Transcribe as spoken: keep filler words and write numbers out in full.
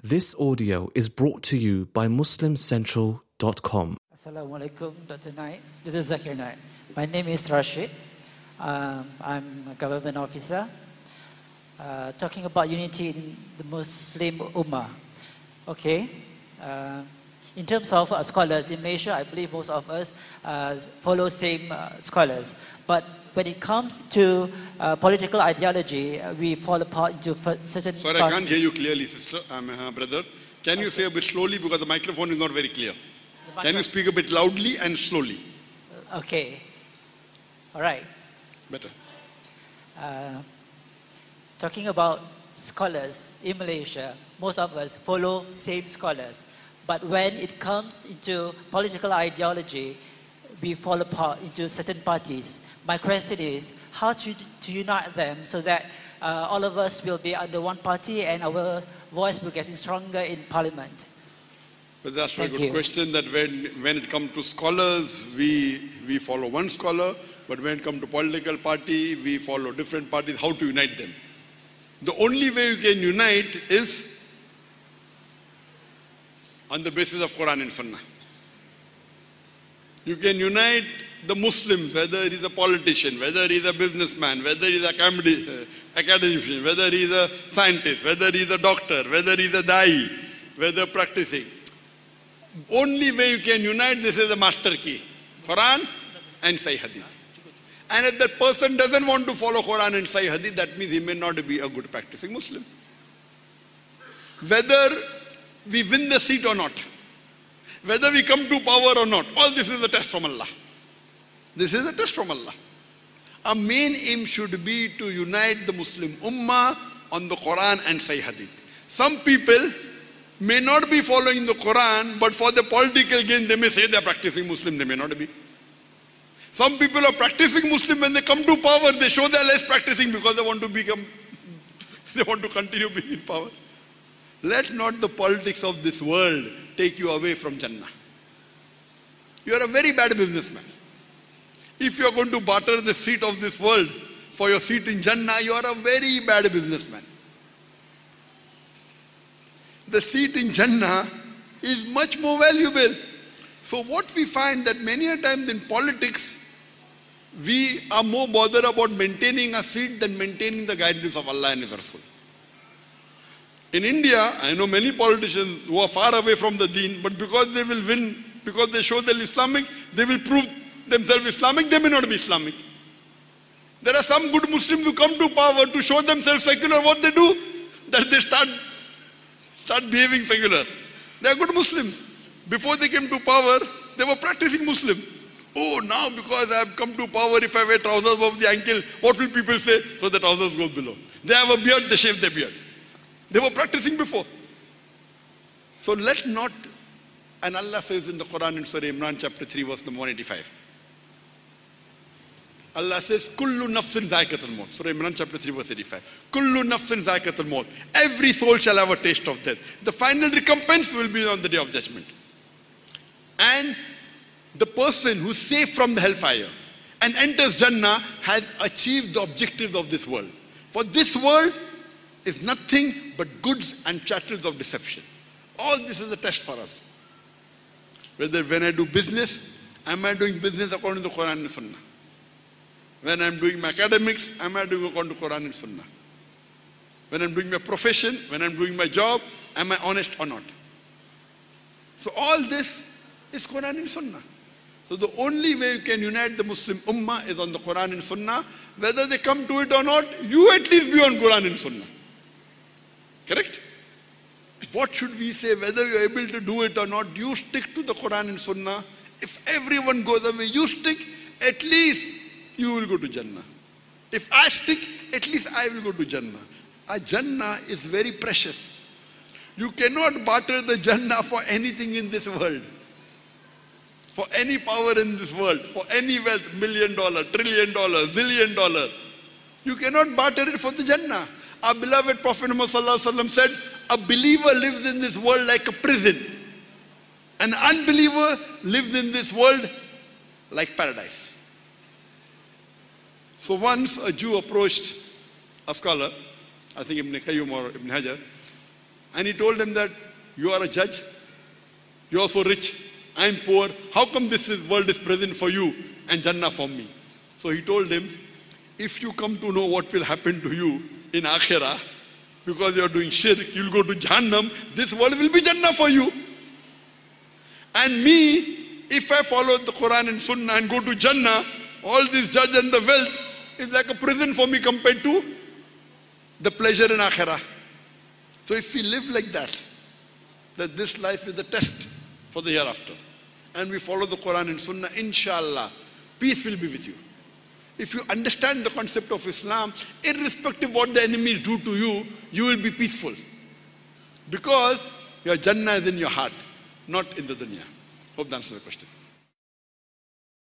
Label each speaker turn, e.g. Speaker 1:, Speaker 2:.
Speaker 1: This audio is brought to you by muslim central dot com.
Speaker 2: Assalamu alaikum, Doctor Naik, Doctor Zakir Naik. My name is Rashid. Um, I'm a government officer. Uh, talking about unity in the Muslim Ummah. Okay. Uh, in terms of uh, scholars in Malaysia, I believe most of us uh, follow same uh, scholars. But when it comes to uh, political ideology, uh, we fall apart into certain
Speaker 3: Sorry,
Speaker 2: parties.
Speaker 3: I can't hear you clearly, sister, um, uh, brother. Can you say a bit slowly because the microphone is not very clear? Can you speak a bit loudly and slowly?
Speaker 2: Okay. All right.
Speaker 3: Better.
Speaker 2: Uh, talking about scholars in Malaysia, most of us follow same scholars. But when it comes into political ideology, we fall apart into certain parties. My question is, how to, to unite them so that uh, all of us will be under one party and our voice will get stronger in parliament?
Speaker 3: But that's a very
Speaker 2: Thank
Speaker 3: good
Speaker 2: you.
Speaker 3: question, that when, when it comes to scholars, we, we follow one scholar, but when it comes to political party, we follow different parties. How to unite them? The only way you can unite is on the basis of Quran and Sunnah. You can unite the Muslims, whether he's a politician, whether he's a businessman, whether he's a academic- academician, whether he's a scientist, whether he's a doctor, whether he's a da'i, whether practicing. Only way you can unite, this is the master key, Quran and Sahih Hadith. And if that person doesn't want to follow Quran and Sahih Hadith, that means he may not be a good practicing Muslim. Whether we win the seat or not, whether we come to power or not, all this is a test from Allah. This is a test from Allah. Our main aim should be to unite the Muslim Ummah on the Quran and Sahih Hadith. Some people may not be following the Quran, but for the political gain, they may say they are practicing Muslim, they may not be. Some people are practicing Muslim, when they come to power, they show they are less practicing because they want to become, they want to continue being in power. Let not the politics of this world take you away from Jannah. You are a very bad businessman. If you are going to barter the seat of this world for your seat in Jannah, you are a very bad businessman. The seat in Jannah is much more valuable. So what we find that many a times in politics, we are more bothered about maintaining a seat than maintaining the guidance of Allah and His Rasul. In India, I know many politicians who are far away from the deen, but because they will win, because they show they're Islamic, they will prove themselves Islamic, they may not be Islamic. There are some good Muslims who come to power to show themselves secular. What they do? That they start, start behaving secular. They are good Muslims. Before they came to power, they were practicing Muslim. Oh, now because I have come to power, if I wear trousers above the ankle, what will people say? So the trousers go below. They have a beard, they shave their beard. They were practicing before. So let not, and Allah says in the Quran in Surah Imran chapter three verse number one eighty-five. Allah says, Kullu nafsin zaikatul maut. Surah Imran chapter three verse eighty-five. Kullu nafsin zaikatul maut. Every soul shall have a taste of death. The final recompense will be on the day of judgment. And the person who's safe from the hellfire and enters Jannah has achieved the objectives of this world. For this world is nothing but goods and chattels of deception. All this is a test for us. Whether when I do business, am I doing business according to the Quran and Sunnah? When I'm doing my academics, am I doing according to Quran and Sunnah? When I'm doing my profession, when I'm doing my job, am I honest or not? So all this is Quran and Sunnah. So the only way you can unite the Muslim Ummah is on the Quran and Sunnah. Whether they come to it or not, you at least be on Quran and Sunnah. Correct? What should we say? Whether you're able to do it or not, you stick to the Quran and Sunnah. If everyone goes away, you stick, at least you will go to Jannah. If I stick, at least I will go to Jannah. A Jannah is very precious. You cannot barter the Jannah for anything in this world. For any power in this world, for any wealth, million dollar, trillion dollar, zillion dollar. You cannot barter it for the Jannah. Our beloved Prophet Muhammad Sallallahu Alaihi Wasallam said, a believer lives in this world like a prison. An unbeliever lives in this world like paradise. So once a Jew approached a scholar, I think Ibn Qayyim or Ibn Hajar, And he told them that, you are a judge, you are so rich, I am poor, how come this is, world is present for you and Jannah for me? So he told him, if you come to know what will happen to you in Akhirah, because you are doing shirk, you will go to Jahannam, this world will be Jannah for you. And me, if I follow the Quran and Sunnah and go to Jannah, all this judge and the wealth is like a prison for me compared to the pleasure in Akhirah. So if we live like that, that this life is the test for the hereafter, and we follow the Quran and Sunnah, inshallah, peace will be with you. If you understand the concept of Islam, irrespective of what the enemies do to you, you will be peaceful. Because your Jannah is in your heart, not in the dunya. Hope that answers the question.